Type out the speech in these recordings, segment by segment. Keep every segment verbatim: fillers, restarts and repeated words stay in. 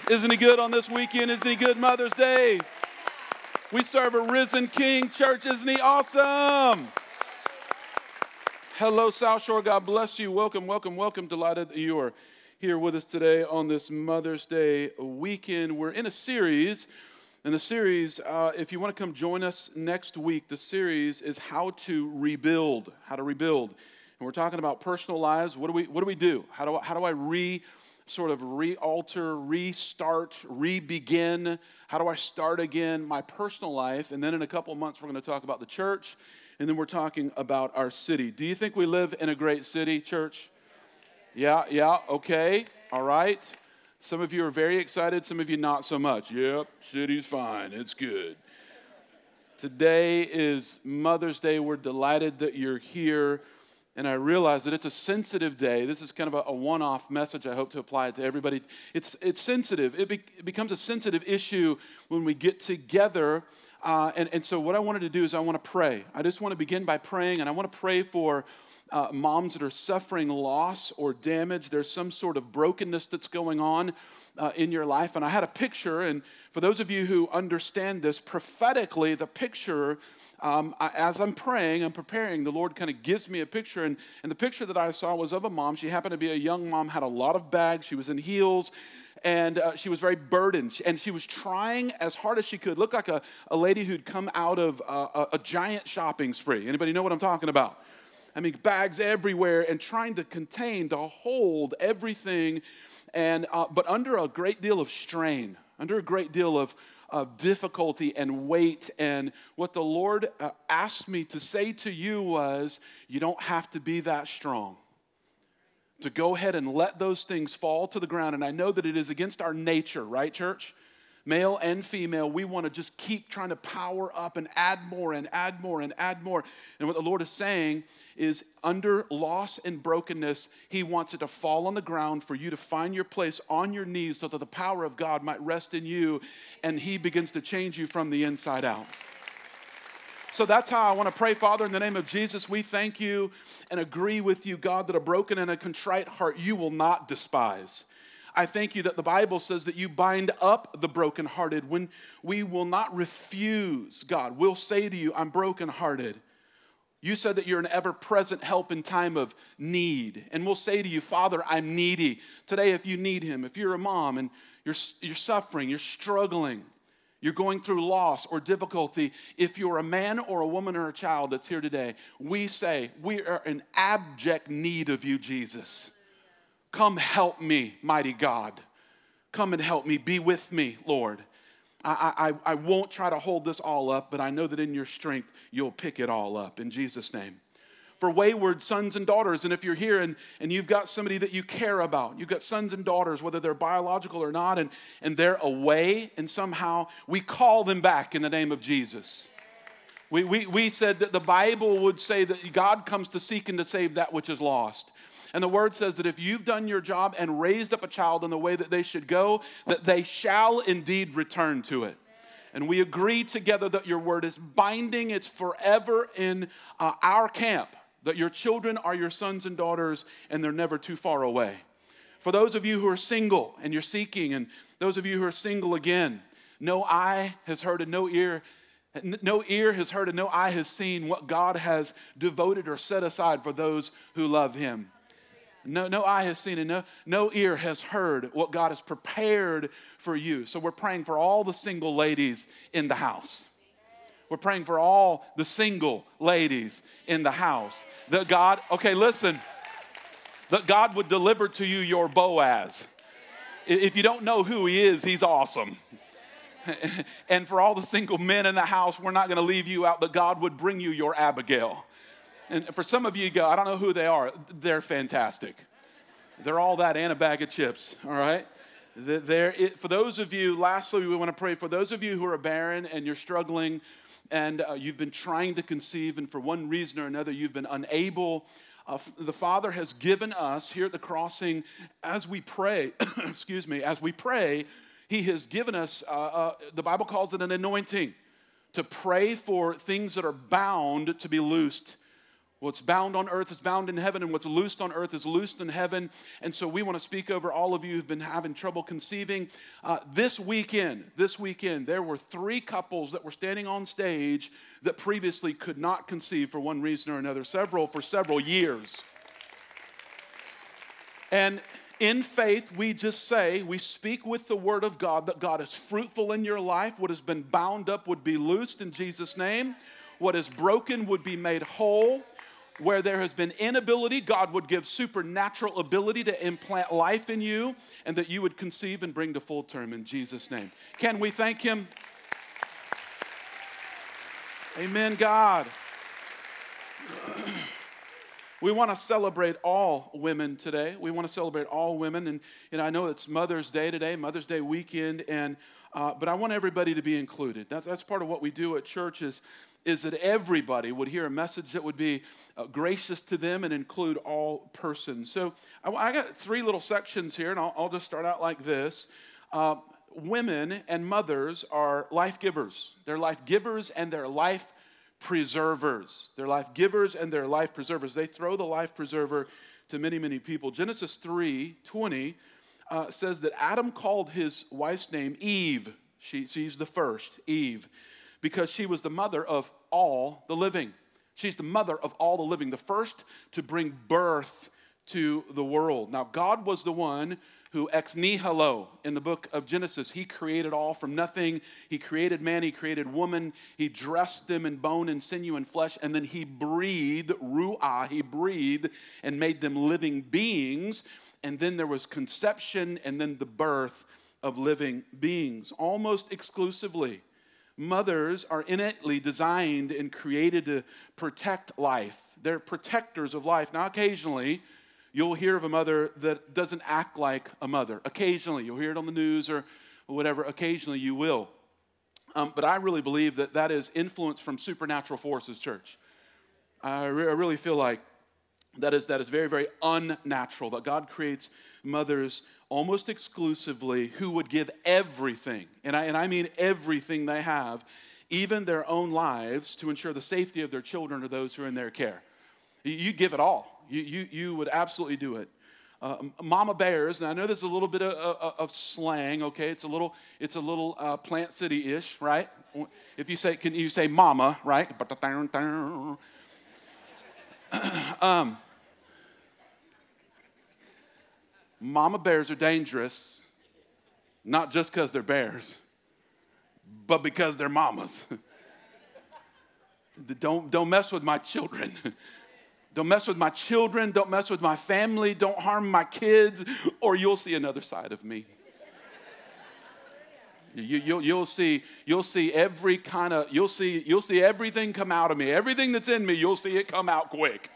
Isn't he good on this weekend? Isn't he good Mother's Day? We serve a risen King. Church, isn't he awesome? Hello, South Shore. God bless you. Welcome, welcome, welcome. Delighted that you are here with us today on this Mother's Day weekend. We're in a series, and the series, uh, if you want to come join us next week, the series is How to Rebuild. How to Rebuild. And we're talking about personal lives. What do we, what do we do? How do I, how do I re sort of re-alter, restart, re-begin? How do I start again my personal life? And then in a couple of months, we're going to talk about the church, and then we're talking about our city. Do you think we live in a great city, church? Yeah, yeah, okay, all right. Some of you are very excited, some of you not so much. Yep, city's fine, it's good. Today is Mother's Day. We're delighted that you're here. And I realize that it's a sensitive day. This is kind of a, a one-off message. I hope to apply it to everybody. It's it's sensitive. It, be, it becomes a sensitive issue when we get together. Uh, and, and so what I wanted to do is I want to pray. I just want to begin by praying, and I want to pray for uh, moms that are suffering loss or damage. There's some sort of brokenness that's going on uh, in your life. And I had a picture, and for those of you who understand this, prophetically, the picture Um, I, as I'm praying, I'm preparing, the Lord kind of gives me a picture, and, and the picture that I saw was of a mom. She happened to be a young mom, had a lot of bags, she was in heels, and uh, she was very burdened, and she was trying as hard as she could, looked like a, a lady who'd come out of uh, a, a giant shopping spree. Anybody know what I'm talking about? I mean, bags everywhere, and trying to contain, to hold everything, and uh, but under a great deal of strain, under a great deal of of difficulty and weight. And what the Lord uh, asked me to say to you was, you don't have to be that strong. To go ahead and let those things fall to the ground. And I know that it is against our nature, right, church? Male and female, we want to just keep trying to power up and add more and add more and add more. And what the Lord is saying is, under loss and brokenness, He wants it to fall on the ground for you to find your place on your knees so that the power of God might rest in you, and He begins to change you from the inside out. So that's how I want to pray. Father, in the name of Jesus, we thank you and agree with you, God, that a broken and a contrite heart you will not despise. I thank you that the Bible says that you bind up the brokenhearted when we will not refuse, God. We'll say to you, I'm brokenhearted. You said that you're an ever-present help in time of need. And we'll say to you, Father, I'm needy. Today, if you need Him, if you're a mom and you're, you're suffering, you're struggling, you're going through loss or difficulty, if you're a man or a woman or a child that's here today, we say, we are in abject need of you, Jesus. Come help me, mighty God. Come and help me. Be with me, Lord. I, I, I won't try to hold this all up, but I know that in your strength, you'll pick it all up. In Jesus' name. For wayward sons and daughters, and if you're here and, and you've got somebody that you care about, you've got sons and daughters, whether they're biological or not, and, and they're away, and somehow we call them back in the name of Jesus. We, we, we said that the Bible would say that God comes to seek and to save that which is lost. And the word says that if you've done your job and raised up a child in the way that they should go, that they shall indeed return to it. And we agree together that your word is binding. It's forever in uh, our camp, that your children are your sons and daughters, and they're never too far away. For those of you who are single and you're seeking, and those of you who are single again, no eye has heard and no ear No ear has heard and no eye has seen what God has devoted or set aside for those who love Him. No, no eye has seen and no, no ear has heard what God has prepared for you. So we're praying for all the single ladies in the house. We're praying for all the single ladies in the house. That God, okay, listen, that God would deliver to you your Boaz. If you don't know who he is, he's awesome. And for all the single men in the house, we're not going to leave you out, that God would bring you your Abigail. And for some of you, you go, I don't know who they are. They're fantastic. They're all that and a bag of chips, all right? They're, it, for those of you, lastly, we want to pray for those of you who are barren and you're struggling and uh, you've been trying to conceive, and for one reason or another, you've been unable. Uh, the Father has given us here at the Crossing, as we pray, excuse me, as we pray, He has given us, uh, uh, the Bible calls it an anointing, to pray for things that are bound to be loosed. What's bound on earth is bound in heaven, and what's loosed on earth is loosed in heaven. And so we want to speak over all of you who've been having trouble conceiving. Uh, this weekend, this weekend, there were three couples that were standing on stage that previously could not conceive for one reason or another, several for several years. And in faith, we just say, we speak with the word of God that God is fruitful in your life. What has been bound up would be loosed in Jesus' name. What is broken would be made whole. Where there has been inability, God would give supernatural ability to implant life in you and that you would conceive and bring to full term in Jesus' name. Can we thank him? Amen, God. We want to celebrate all women today. We want to celebrate all women. And, and I know it's Mother's Day today, Mother's Day weekend, and uh, but I want everybody to be included. That's, that's part of what we do at church is is that everybody would hear a message that would be uh, gracious to them and include all persons. So I, I got three little sections here, and I'll, I'll just start out like this. Uh, women and mothers are life givers. They're life givers and they're life preservers. They're life givers and they're life preservers. They throw the life preserver to many, many people. Genesis three twenty uh, says that Adam called his wife's name Eve. She, she's the first, Eve. Because she was the mother of all the living. She's the mother of all the living, the first to bring birth to the world. Now, God was the one who ex nihilo in the book of Genesis, he created all from nothing. He created man, he created woman. He dressed them in bone and sinew and flesh, and then he breathed, ruah, he breathed and made them living beings. And then there was conception and then the birth of living beings, almost exclusively. Mothers are innately designed and created to protect life. They're protectors of life. Now, occasionally, you'll hear of a mother that doesn't act like a mother. Occasionally, you'll hear it on the news or whatever. Occasionally, you will. Um, but I really believe that that is influence from supernatural forces, church. I, re- I really feel like that is, that is very, very unnatural, that God creates mothers almost exclusively who would give everything, and I, and I mean everything they have, even their own lives, to ensure the safety of their children or those who are in their care. You, you give it all. You, you, you would absolutely do it. Uh, mama bears, and I know there's a little bit of, of, of slang, okay? It's a little, it's a little uh, Plant City-ish, right? If you say, can you say mama, right? um, Mama bears are dangerous, not just because they're bears, but because they're mamas. don't, don't mess with my children. Don't mess with my children. Don't mess with my family. Don't harm my kids, or you'll see another side of me. You, you'll, you'll see, you'll see every kind of, you'll see, you'll see everything come out of me. Everything that's in me, you'll see it come out quick.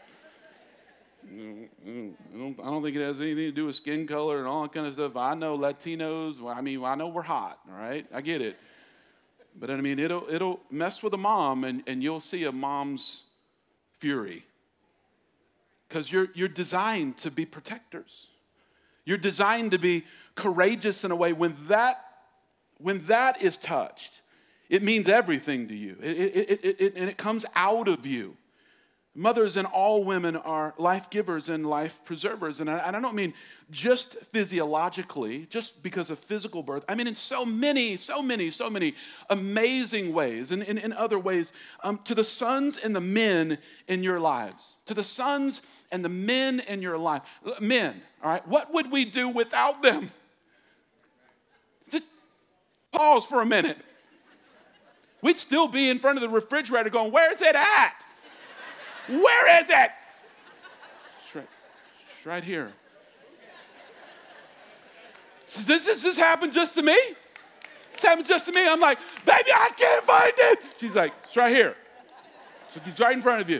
I don't, I don't think it has anything to do with skin color and all that kind of stuff. I know Latinos, well, I mean, I know we're hot, all right? I get it. But I mean, it'll it'll mess with a mom, and, and you'll see a mom's fury. Because you're you're designed to be protectors. You're designed to be courageous in a way. When that when that is touched, it means everything to you. It, it, it, it, it, and it comes out of you. Mothers and all women are life givers and life preservers. And I, and I don't mean just physiologically, just because of physical birth. I mean in so many, so many, so many amazing ways, and in, in other ways, um, to the sons and the men in your lives. To the sons and the men in your life. Men, all right, what would we do without them? Just pause for a minute. We'd still be in front of the refrigerator going, where's it at? Where is it? It's right, it's right here. So this, this, this happened just to me? This happened just to me. I'm like, baby, I can't find it. She's like, it's right here. So it's right in front of you.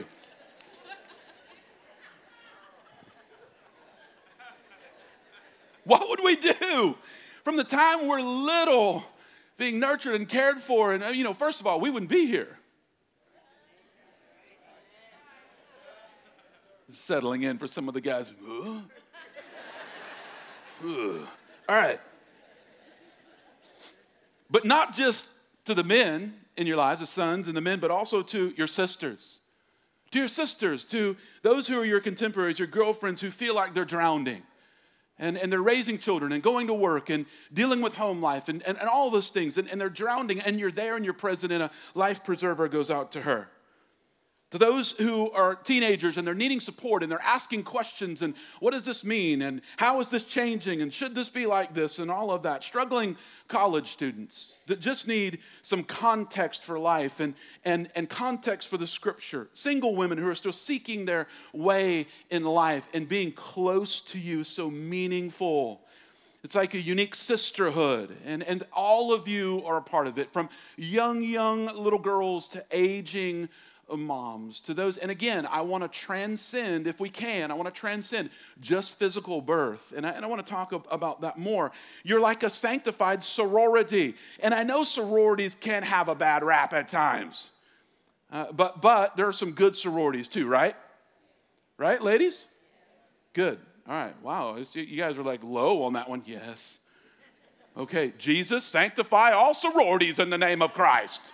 What would we do from the time we're little, being nurtured and cared for? And, you know, first of all, we wouldn't be here. Settling in for some of the guys. Ugh. Ugh. All right. But not just to the men in your lives, the sons and the men, but also to your sisters, to your sisters, to those who are your contemporaries, your girlfriends who feel like they're drowning. And, and they're raising children and going to work and dealing with home life and, and, and all those things. And, and they're drowning and you're there and you're present and a life preserver goes out to her. To those who are teenagers and they're needing support and they're asking questions and what does this mean and how is this changing and should this be like this and all of that. Struggling college students that just need some context for life and, and, and context for the scripture. Single women who are still seeking their way in life and being close to you so meaningful. It's like a unique sisterhood, and, and all of you are a part of it, from young, young little girls to aging moms, to those. And again, I want to transcend, if we can, I want to transcend just physical birth. And I, and I want to talk about that more. You're like a sanctified sorority. And I know sororities can have a bad rap at times. Uh, but, but there are some good sororities too, right? Right, ladies? Good. All right. Wow. You guys are like low on that one. Yes. Okay. Jesus, sanctify all sororities in the name of Christ.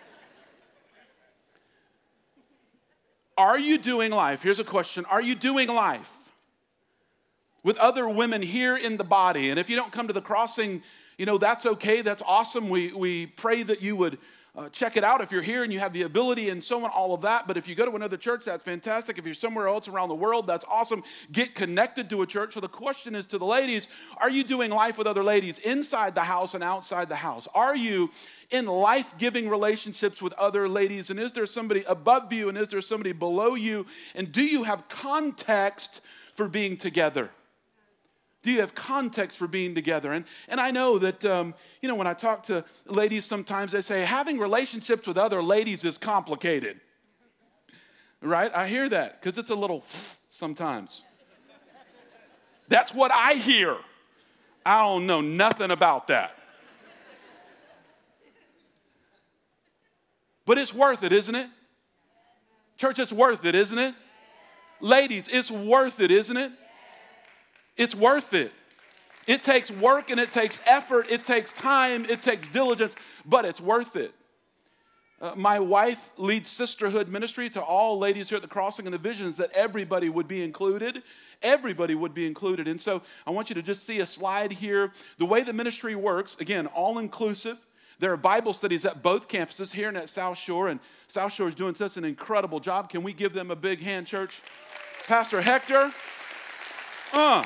Are you doing life? Here's a question. Are you doing life with other women here in the body? And if you don't come to the crossing, you know, that's okay. That's awesome. We, we pray that you would uh, check it out if you're here and you have the ability and so on, all of that. But if you go to another church, that's fantastic. If you're somewhere else around the world, that's awesome. Get connected to a church. So the question is to the ladies, are you doing life with other ladies inside the house and outside the house? Are you in life-giving relationships with other ladies? And is there somebody above you and is there somebody below you? And do you have context for being together? Do you have context for being together? And, and I know that, um, you know, when I talk to ladies sometimes, they say having relationships with other ladies is complicated. Right? I hear that because it's a little sometimes. That's what I hear. I don't know nothing about that. But it's worth it, isn't it? Church, it's worth it, isn't it? Ladies, it's worth it, isn't it? It's worth it. It takes work and it takes effort. It takes time. It takes diligence, but it's worth it. Uh, my wife leads sisterhood ministry to all ladies here at the Crossing, and the vision is that everybody would be included. Everybody would be included. And so I want you to just see a slide here. The way the ministry works, again, all-inclusive. There are Bible studies at both campuses here and at South Shore, and South Shore is doing such an incredible job. Can we give them a big hand, church? Pastor Hector. Uh.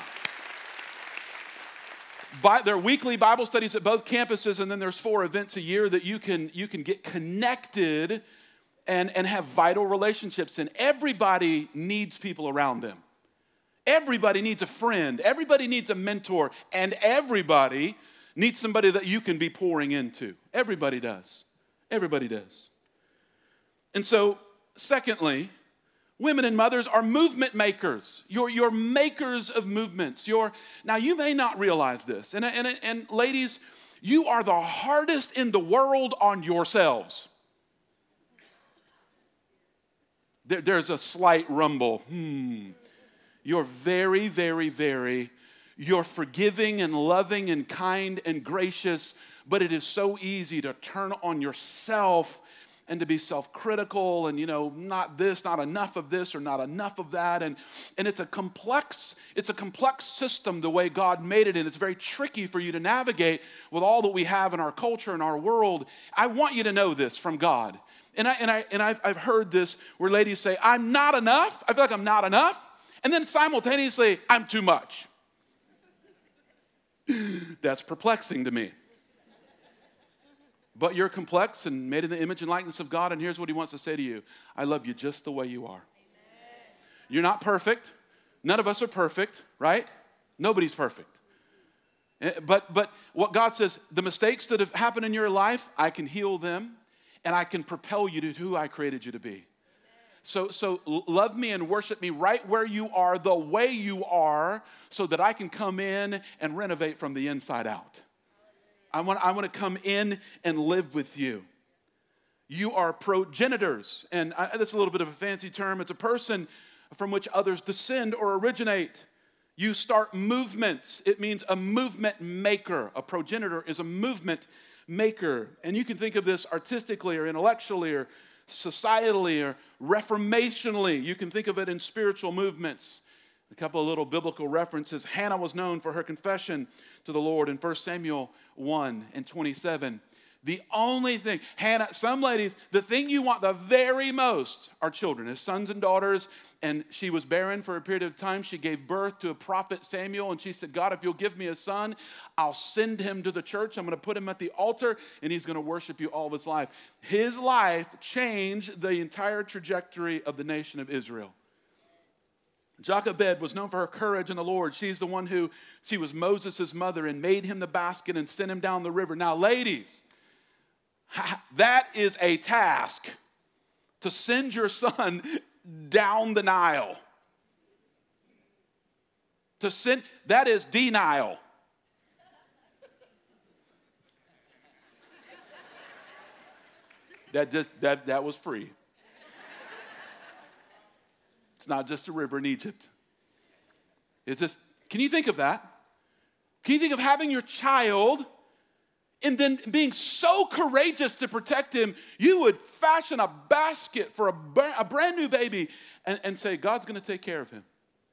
By, there are weekly Bible studies at both campuses, and then there's four events a year that you can, you can get connected and, and have vital relationships. And everybody needs people around them. Everybody needs a friend. Everybody needs a mentor. And everybody needs somebody that you can be pouring into. Everybody does. Everybody does. And so, secondly, women and mothers are movement makers. You're, you're makers of movements. You're, now, you may not realize this. And, and, and ladies, you are the hardest in the world on yourselves. There, there's a slight rumble. Hmm. You're very, very, very, you're forgiving and loving and kind and gracious, but it is so easy to turn on yourself and to be self-critical and, you know, not this, not enough of this or not enough of that. And, and it's a complex, it's a complex system the way God made it, and it's very tricky for you to navigate with all that we have in our culture and our world. I want you to know this from God. And, I, and, I, and I've, I've heard this where ladies say, I'm not enough. I feel like I'm not enough. And then simultaneously, I'm too much. That's perplexing to me. But you're complex and made in the image and likeness of God, and here's what he wants to say to you. I love you just the way you are. Amen. You're not perfect. None of us are perfect, right? Nobody's perfect. But, but what God says, the mistakes that have happened in your life, I can heal them, and I can propel you to who I created you to be. So, so love me and worship me right where you are, the way you are, so that I can come in and renovate from the inside out. I want, I want to come in and live with you. You are progenitors, and I, that's a little bit of a fancy term. It's a person from which others descend or originate. You start movements. It means a movement maker. A progenitor is a movement maker. And you can think of this artistically or intellectually or societally or reformationally. You can think of it in spiritual movements. A couple of little biblical references. Hannah was known for her confession to the Lord in First Samuel one and twenty-seven. The only thing, Hannah, some ladies, the thing you want the very most are children, as sons and daughters. And she was barren for a period of time. She gave birth to a prophet, Samuel, and she said, God, if you'll give me a son, I'll send him to the church. I'm going to put him at the altar, and he's going to worship you all of his life. His life changed the entire trajectory of the nation of Israel. Jochebed was known for her courage in the Lord. She's the one who, she was Moses' mother and made him the basket and sent him down the river. Now, ladies, that is a task, to send your son down the Nile. To send, that is denial. That, just, that, that was free. It's not just a river in Egypt. It's just, can you think of that? Can you think of having your child and then being so courageous to protect him, you would fashion a basket for a, a brand new baby and, and say, God's going to take care of him.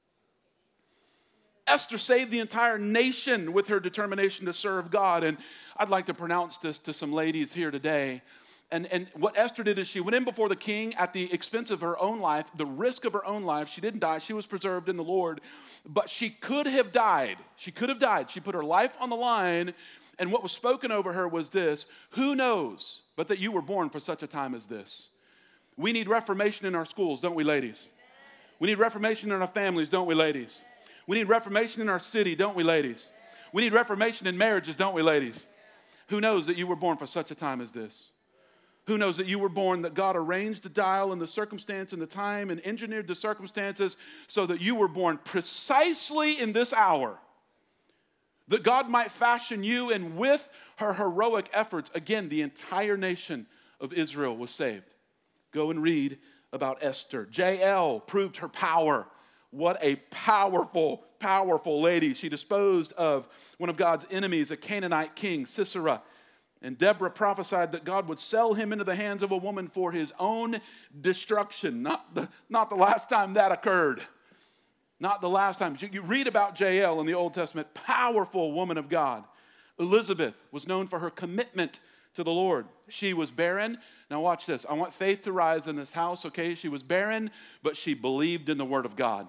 Esther saved the entire nation with her determination to serve God. And I'd like to pronounce this to some ladies here today. And, and what Esther did is she went in before the king at the expense of her own life, the risk of her own life. She didn't die. She was preserved in the Lord. But she could have died. She could have died. She put her life on the line. And what was spoken over her was this: who knows but that you were born for such a time as this? We need reformation in our schools, don't we, ladies? We need reformation in our families, don't we, ladies? We need reformation in our city, don't we, ladies? We need reformation in marriages, don't we, ladies? Who knows that you were born for such a time as this? Who knows that you were born, that God arranged the dial and the circumstance and the time and engineered the circumstances so that you were born precisely in this hour, that God might fashion you, and with her heroic efforts, again, the entire nation of Israel was saved. Go and read about Esther. Jael proved her power. What a powerful, powerful lady. She disposed of one of God's enemies, a Canaanite king, Sisera. And Deborah prophesied that God would sell him into the hands of a woman for his own destruction. Not the, not the last time that occurred. Not the last time. You read about Jael in the Old Testament, powerful woman of God. Elizabeth was known for her commitment to the Lord. She was barren. Now watch this. I want faith to rise in this house, okay? She was barren, but she believed in the Word of God.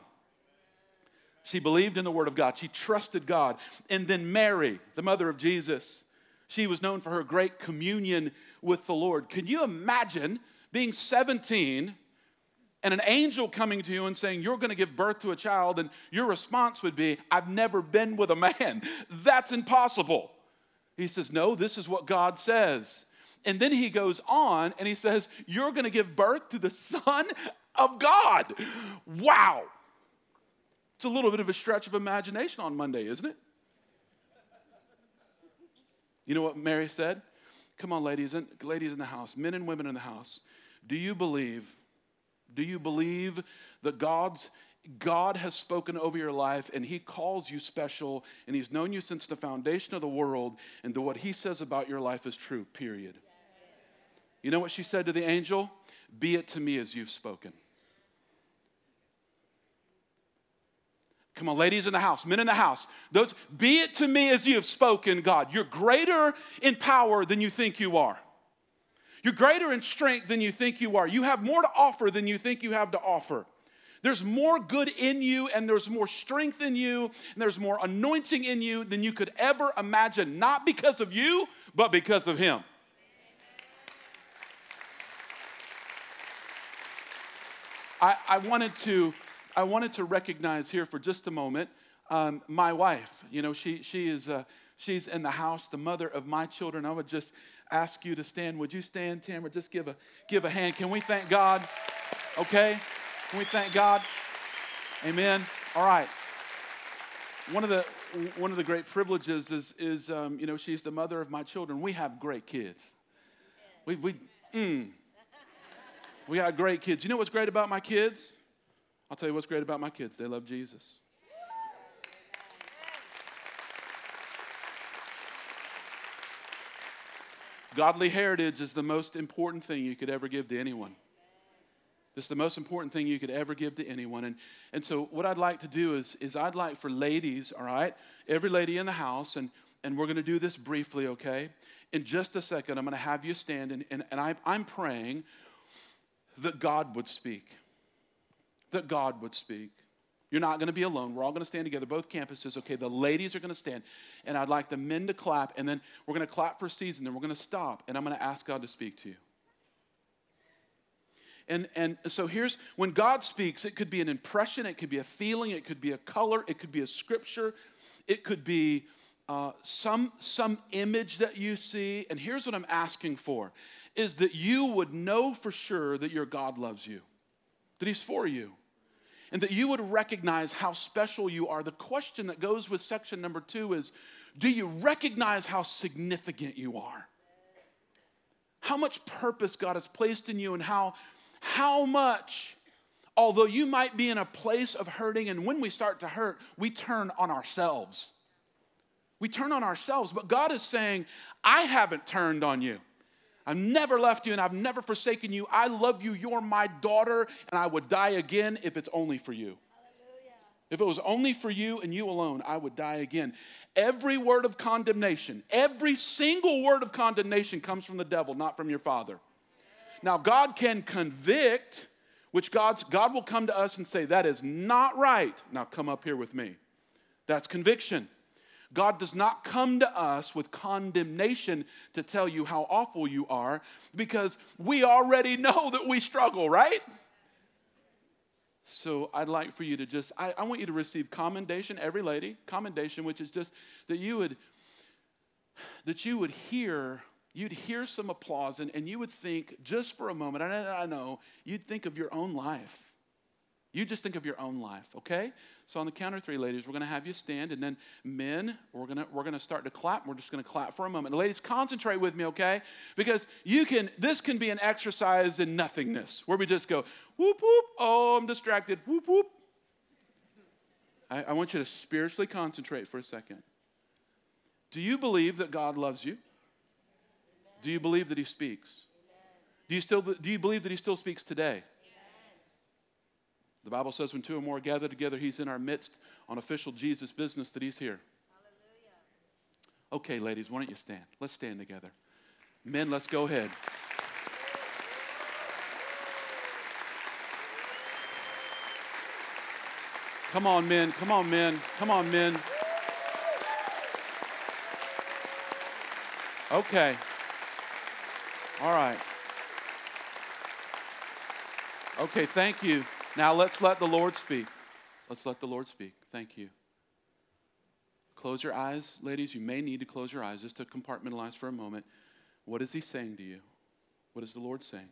She believed in the Word of God. She trusted God. And then Mary, the mother of Jesus, she was known for her great communion with the Lord. Can you imagine being seventeen and an angel coming to you and saying, you're going to give birth to a child, and your response would be, I've never been with a man. That's impossible. He says, no, this is what God says. And then he goes on and he says, you're going to give birth to the Son of God. Wow. It's a little bit of a stretch of imagination on Monday, isn't it? You know what Mary said? Come on, ladies, and ladies in the house, men and women in the house. Do you believe Do you believe that God's, God has spoken over your life and he calls you special and he's known you since the foundation of the world, and that what he says about your life is true, period? Yes. You know what she said to the angel? Be it to me as you've spoken. Come on, ladies in the house, men in the house. Those, be it to me as you have spoken, God. You're greater in power than you think you are. You're greater in strength than you think you are. You have more to offer than you think you have to offer. There's more good in you, and there's more strength in you, and there's more anointing in you than you could ever imagine, not because of you, but because of him. I, I wanted to, I wanted to recognize here for just a moment um, my wife. You know, she she is uh, she's in the house, the mother of my children. I would just ask you to stand. Would you stand, Tamara? Just give a give a hand. Can we thank God? Okay? Can we thank God? Amen. All right. One of the one of the great privileges is is um, you know, she's the mother of my children. We have great kids. We we mm, we got great kids. You know what's great about my kids? I'll tell you what's great about my kids. They love Jesus. Godly heritage is the most important thing you could ever give to anyone. It's the most important thing you could ever give to anyone. And, and so what I'd like to do is, is I'd like for ladies, all right, every lady in the house, and, and we're going to do this briefly, okay? In just a second, I'm going to have you stand, and, and, and I, I'm praying that God would speak. That God would speak. You're not going to be alone. We're all going to stand together, both campuses. Okay, the ladies are going to stand, and I'd like the men to clap, and then we're going to clap for a season, then we're going to stop, and I'm going to ask God to speak to you. And, and so here's, when God speaks, it could be an impression, it could be a feeling, it could be a color, it could be a scripture, it could be uh, some, some image that you see. And here's what I'm asking for, is that you would know for sure that your God loves you, that he's for you, and that you would recognize how special you are. The question that goes with section number two is, do you recognize how significant you are? How much purpose God has placed in you, and how How much, although you might be in a place of hurting, and when we start to hurt, we turn on ourselves. We turn on ourselves, but God is saying, I haven't turned on you. I've never left you, and I've never forsaken you. I love you. You're my daughter, and I would die again if it's only for you. Hallelujah. If it was only for you and you alone, I would die again. Every word of condemnation, every single word of condemnation comes from the devil, not from your Father. Now, God can convict, which God's, God will come to us and say, that is not right. Now, come up here with me. That's conviction. God does not come to us with condemnation to tell you how awful you are, because we already know that we struggle, right? So I'd like for you to just, I, I want you to receive commendation, every lady, commendation, which is just that you would, that you would hear You'd hear some applause, and, and you would think, just for a moment, and I, I know, you'd think of your own life. You just think of your own life, okay? So on the count of three, ladies, we're going to have you stand, and then men, we're going to we're going to start to clap. We're just going to clap for a moment. The ladies, concentrate with me, okay? Because you can, this can be an exercise in nothingness, where we just go, whoop, whoop, oh, I'm distracted, whoop, whoop. I, I want you to spiritually concentrate for a second. Do you believe that God loves you? Do you believe that he speaks? Do you still do you believe that he still speaks today? The Bible says when two or more are gathered together, he's in our midst on official Jesus business, that he's here. Hallelujah. Okay, ladies, why don't you stand? Let's stand together. Men, let's go ahead. Come on, men. Come on, men. Come on, men. Okay. All right. Okay, thank you. Now let's let the Lord speak. Let's let the Lord speak. Thank you. Close your eyes, ladies. You may need to close your eyes just to compartmentalize for a moment. What is he saying to you? What is the Lord saying?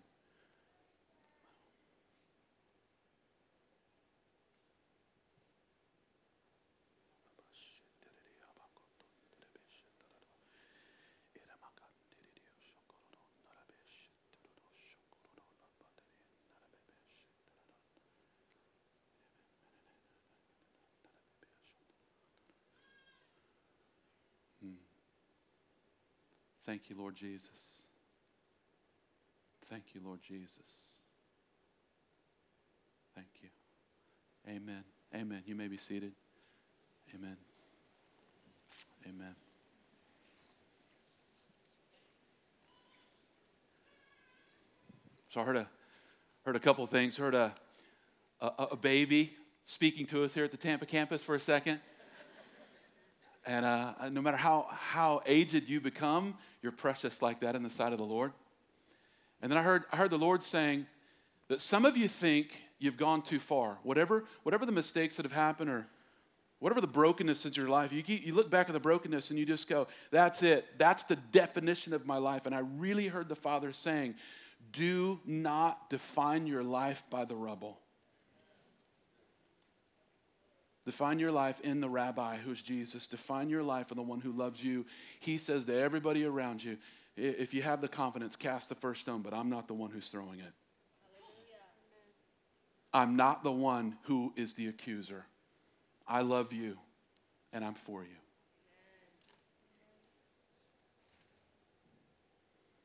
Thank you, Lord Jesus. Thank you, Lord Jesus. Thank you. Amen. Amen. You may be seated. Amen. Amen. So I heard a heard a couple of things. Heard a, a a baby speaking to us here at the Tampa campus for a second. And uh, no matter how, how aged you become, you're precious like that in the sight of the Lord. And then I heard I heard the Lord saying that some of you think you've gone too far. Whatever, whatever the mistakes that have happened, or whatever the brokenness in your life, you, keep, you look back at the brokenness and you just go, that's it. That's the definition of my life. And I really heard the Father saying, do not define your life by the rubble. Define your life in the Rabbi, who's Jesus. Define your life in the one who loves you. He says to everybody around you, if you have the confidence, cast the first stone, but I'm not the one who's throwing it. Hallelujah. I'm not the one who is the accuser. I love you, and I'm for you.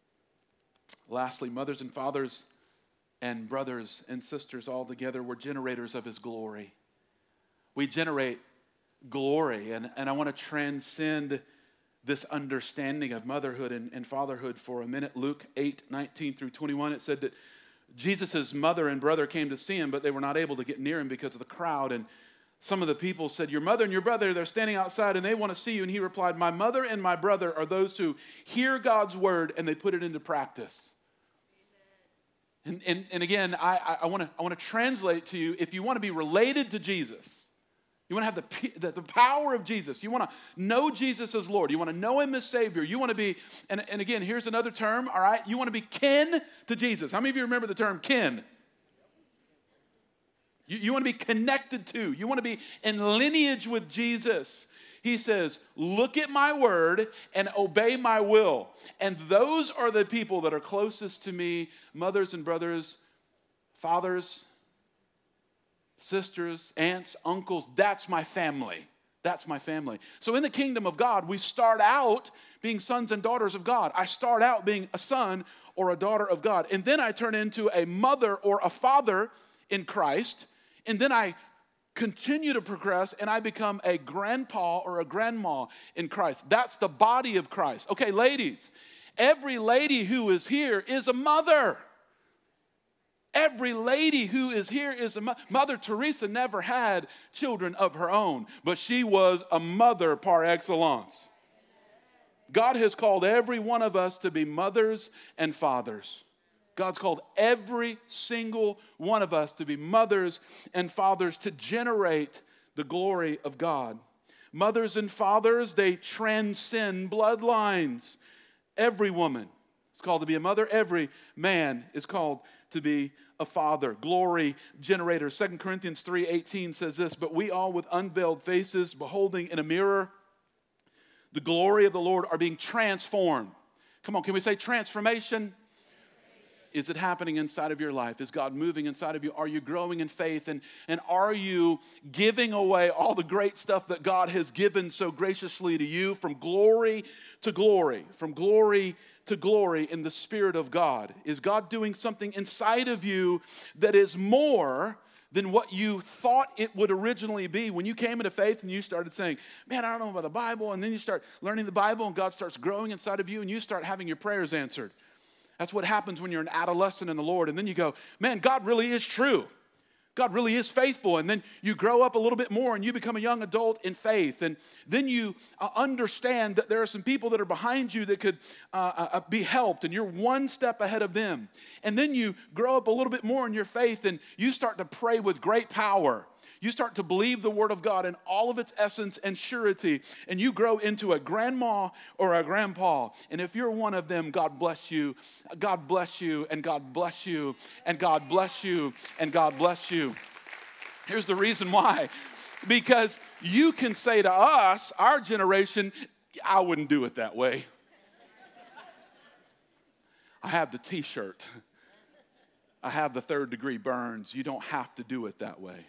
Lastly, mothers and fathers and brothers and sisters all together were generators of his glory. We generate glory, and, and I want to transcend this understanding of motherhood and, and fatherhood for a minute. Luke eight, nineteen through twenty-one, it said that Jesus' mother and brother came to see him, but they were not able to get near him because of the crowd. And some of the people said, your mother and your brother, they're standing outside and they want to see you. And he replied, my mother and my brother are those who hear God's word and they put it into practice. And, and, and again, I, I want to I want to translate to you, if you want to be related to Jesus, you want to have the, the, the power of Jesus, you want to know Jesus as Lord, you want to know him as Savior, you want to be, and, and again, here's another term, all right, you want to be kin to Jesus. How many of you remember the term kin? You, you want to be connected to, you want to be in lineage with Jesus. He says, look at my word and obey my will. And those are the people that are closest to me, mothers and brothers, fathers, sisters, aunts, uncles. That's my family. That's my family. So in the kingdom of God, we start out being sons and daughters of God. I start out being a son or a daughter of God. And then I turn into a mother or a father in Christ. And then I continue to progress and I become a grandpa or a grandma in Christ. That's the body of Christ. Okay, ladies, every lady who is here is a mother. Every lady who is here is a mother. Mother Teresa never had children of her own, but she was a mother par excellence. God has called every one of us to be mothers and fathers. God's called every single one of us to be mothers and fathers to generate the glory of God. Mothers and fathers, they transcend bloodlines. Every woman is called to be a mother. Every man is called to be a father. Glory generator. Second Corinthians three eighteen says this, but we all with unveiled faces, beholding in a mirror the glory of the Lord, are being transformed. Come on, can we say transformation? Is it happening inside of your life? Is God moving inside of you? Are you growing in faith? And, and are you giving away all the great stuff that God has given so graciously to you from glory to glory, from glory to glory in the Spirit of God? Is God doing something inside of you that is more than what you thought it would originally be when you came into faith and you started saying, man, I don't know about the Bible. And then you start learning the Bible and God starts growing inside of you and you start having your prayers answered. That's what happens when you're an adolescent in the Lord. And then you go, man, God really is true. God really is faithful. And then you grow up a little bit more and you become a young adult in faith. And then you uh, understand that there are some people that are behind you that could uh, uh, be helped. And you're one step ahead of them. And then you grow up a little bit more in your faith and you start to pray with great power. You start to believe the word of God in all of its essence and surety, and you grow into a grandma or a grandpa. And if you're one of them, God bless you, God bless you, and God bless you, and God bless you, and God bless you. Here's the reason why. Because you can say to us, our generation, I wouldn't do it that way. I have the t-shirt. I have the third degree burns. You don't have to do it that way.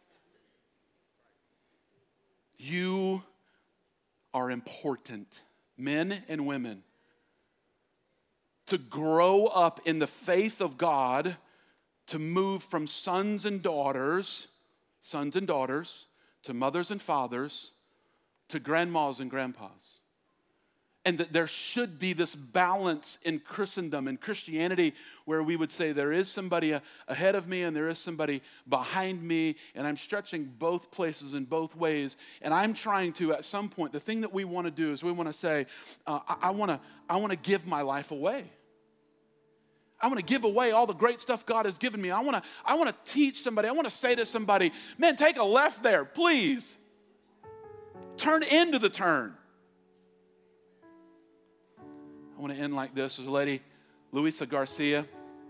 You are important, men and women, to grow up in the faith of God, to move from sons and daughters, sons and daughters, to mothers and fathers, to grandmas and grandpas. And that there should be this balance in Christendom and Christianity where we would say there is somebody ahead of me and there is somebody behind me, and I'm stretching both places in both ways. And I'm trying to, at some point, the thing that we want to do is we want to say, uh, I, I want to I want to give my life away. I want to give away all the great stuff God has given me. I want to I want to teach somebody. I want to say to somebody, man, take a left there, please. Turn into the turn. I want to end like this. There's a lady, Luisa Garcia.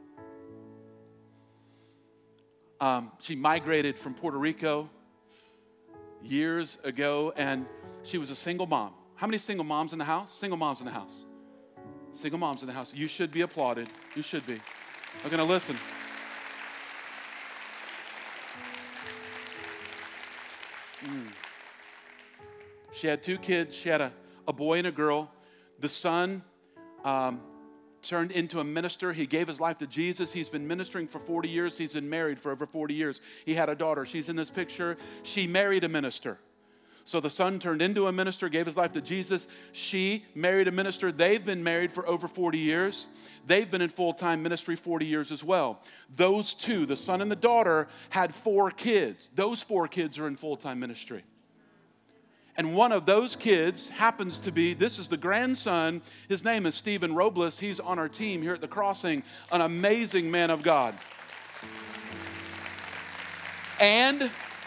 Um, she migrated from Puerto Rico years ago, and she was a single mom. How many single moms in the house? Single moms in the house. Single moms in the house. You should be applauded. You should be. Okay, now listen. Mm. She had two kids. She had a, a boy and a girl. The son Um, turned into a minister. He gave his life to Jesus. He's been ministering for forty years. He's been married for over forty years. He had a daughter. She's in this picture. She married a minister. So the son turned into a minister, gave his life to Jesus. She married a minister. They've been married for over forty years. They've been in full-time ministry forty years as well. Those two, the son and the daughter, had four kids. Those four kids are in full-time ministry. And one of those kids happens to be, this is the grandson. His name is Stephen Robles. He's on our team here at the Crossing, an amazing man of God. And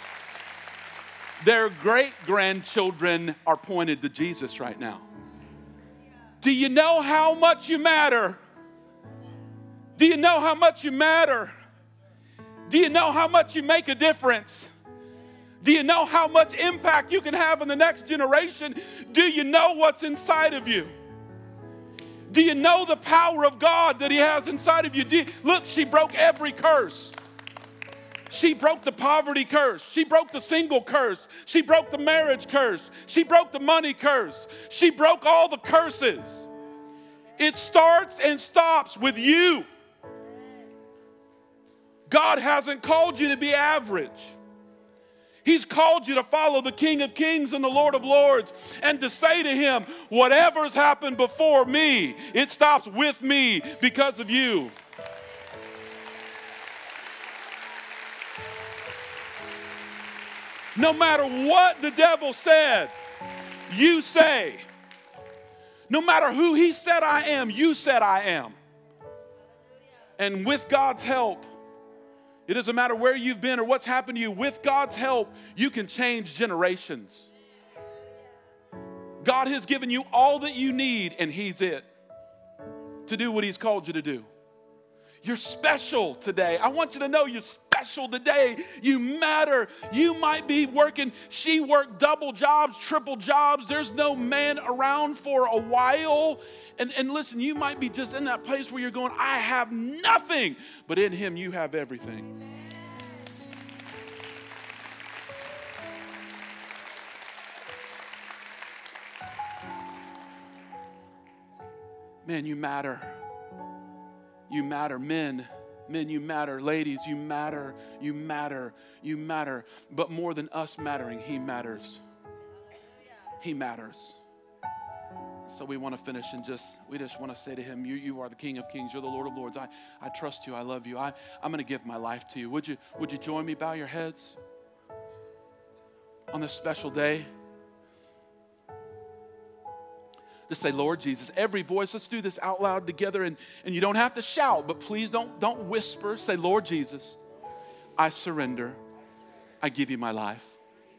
their great-grandchildren are pointed to Jesus right now. Do you know how much you matter? Do you know how much you matter? Do you know how much you make a difference? Do you know how much impact you can have in the next generation? Do you know what's inside of you? Do you know the power of God that He has inside of you? Do you, look, she broke every curse. She broke the poverty curse. She broke the single curse. She broke the marriage curse. She broke the money curse. She broke all the curses. It starts and stops with you. God hasn't called you to be average. He's called you to follow the King of Kings and the Lord of Lords and to say to Him, whatever's happened before me, it stops with me because of you. No matter what the devil said, you say. No matter who he said I am, you said I am. And with God's help, it doesn't matter where you've been or what's happened to you. With God's help, you can change generations. God has given you all that you need, and He's it to do what He's called you to do. You're special today. I want you to know you're special today. You matter. You might be working. She worked double jobs, triple jobs. There's no man around for a while. And, and listen, you might be just in that place where you're going, I have nothing. But in Him, you have everything. Man, you matter. You matter. Men, men, you matter. Ladies, you matter. You matter. You matter. But more than us mattering, He matters. He matters. So we want to finish and just, we just want to say to Him, you, you are the King of Kings. You're the Lord of Lords. I, I trust You. I love You. I, I'm going to give my life to You. Would you, would you join me? Bow your heads on this special day. Just say, Lord Jesus, every voice, let's do this out loud together. And, and you don't have to shout, but please don't, don't whisper. Say, Lord Jesus, I surrender. I give You my life.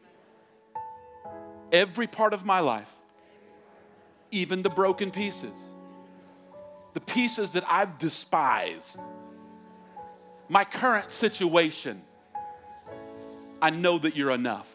Every part of my life, even the broken pieces, the pieces that I've despised, my current situation, I know that You're enough.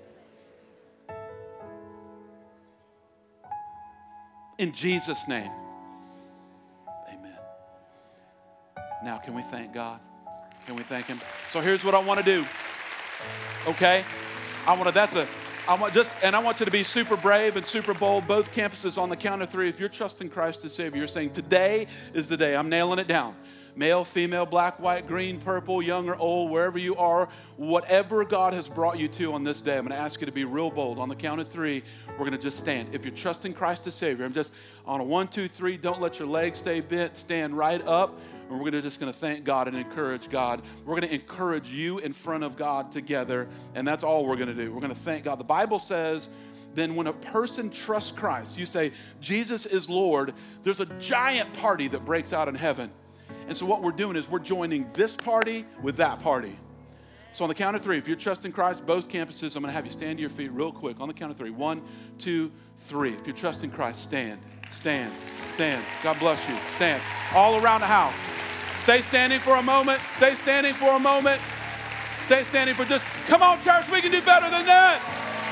In Jesus' name, amen. Now, can we thank God? Can we thank Him? So here's what I want to do, okay? I want to, that's a, I want just, and I want you to be super brave and super bold. Both campuses on the count of three. If you're trusting Christ as Savior, you're saying, today is the day. I'm nailing it down. Male, female, black, white, green, purple, young or old, wherever you are, whatever God has brought you to on this day, I'm going to ask you to be real bold. On the count of three, we're going to just stand. If you're trusting Christ as Savior, I'm just on a one, two, three, don't let your legs stay bent, stand right up, and we're gonna, just going to thank God and encourage God. We're going to encourage you in front of God together, and that's all we're going to do. We're going to thank God. The Bible says, then when a person trusts Christ, you say, Jesus is Lord, there's a giant party that breaks out in heaven. And so what we're doing is we're joining this party with that party. So on the count of three, if you're trusting Christ, both campuses, I'm going to have you stand to your feet real quick. On the count of three. One, two, three. If you're trusting Christ, stand, stand, stand. God bless you. Stand. All around the house. Stay standing for a moment. Stay standing for a moment. Stay standing for just, come on, church, we can do better than that.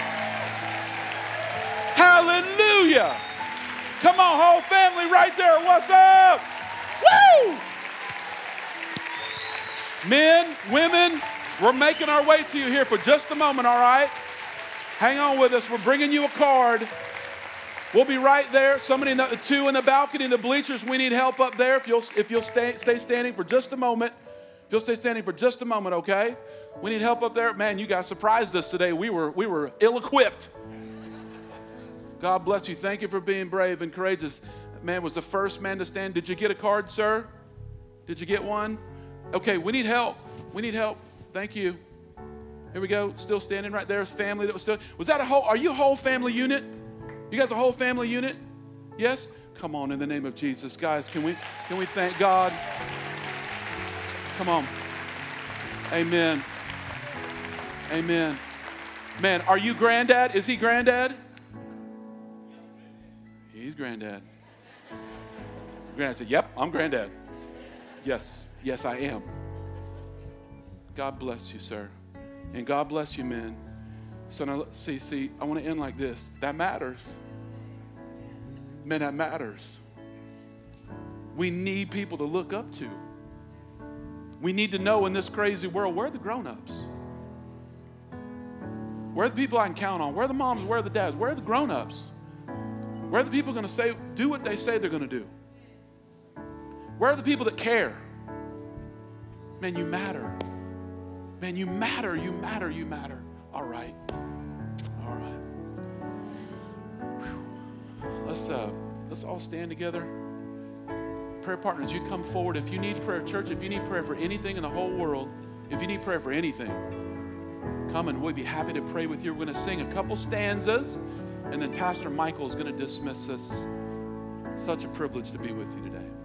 Hallelujah. Come on, whole family right there. What's up? Woo! Men, women, we're making our way to you here for just a moment, all right? Hang on with us. We're bringing you a card. We'll be right there. Somebody in the, the two in the balcony, in the bleachers, we need help up there. If you'll, if you'll stay, stay standing for just a moment. If you'll stay standing for just a moment, okay? We need help up there. Man, you guys surprised us today. We were, we were ill-equipped. God bless you. Thank you for being brave and courageous. Man was the first man to stand. Did you get a card, sir? Did you get one? Okay, we need help. We need help. Thank you. Here we go. Still standing right there. Family that was still. Was that a whole? Are you a whole family unit? You guys a whole family unit? Yes? Come on, in the name of Jesus. Guys, can we can we thank God? Come on. Amen. Amen. Man, are you granddad? Is he granddad? He's granddad. Granddad said, yep, I'm granddad. Yes, yes, I am. God bless you, sir. And God bless you, men. So now, see, see, I want to end like this. That matters. Man, that matters. We need people to look up to. We need to know in this crazy world, where are the grown-ups? Where are the people I can count on? Where are the moms? Where are the dads? Where are the grown-ups? Where are the people going to say, do what they say they're going to do? Where are the people that care? Man, you matter. Man, you matter, you matter, you matter. All right. All right. Whew. Let's uh, let's all stand together. Prayer partners, you come forward. If you need prayer, church, if you need prayer for anything in the whole world, if you need prayer for anything, come and we'll be happy to pray with you. We're going to sing a couple stanzas, and then Pastor Michael is going to dismiss us. Such a privilege to be with you today.